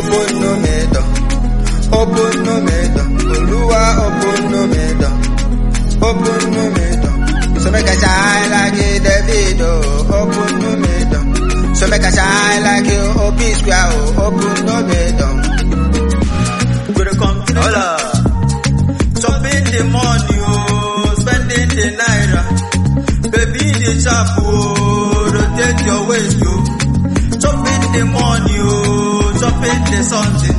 open no me door. Open no me door. Oluwa open no me door. Open no me door. So make a shine like a David, oh. Open no me door. So make a shine like you, oh, peace square, oh. Open no me door. We dey come to hola. Chopping the money, oh, spending the naira. Baby the chap, oh, rotate your waist, oh. Chopping the money, oh, chopping the something.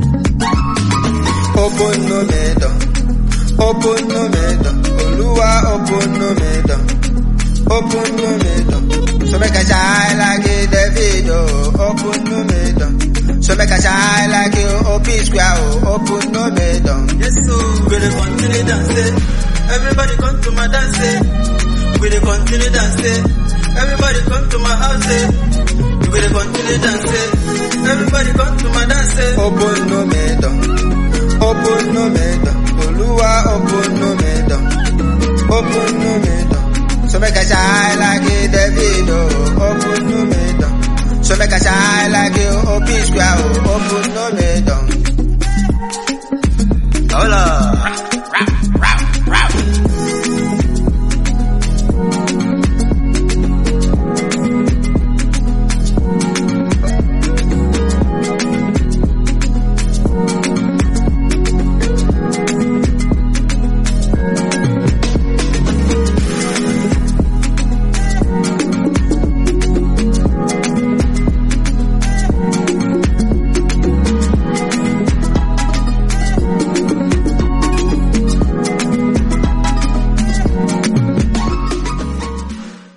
Open no me door. Open no me door. Oluwa open no me door. Open no me door. So make a shine like a David, oh. Open no me door. So make a shine like you, oh, peace square, oh. Open no me door. Yes, so we dey continue dancing. Everybody come to my dance. We dey continue dancing. Everybody come to my house. We dey continue dancing. Everybody come to my dance. Open no me door. Open no me door. Oluwa open no me door. Open no me door. So make a shine like a David, oh. Open no me door. So make a shine like you, oh, peace square, oh. Open no me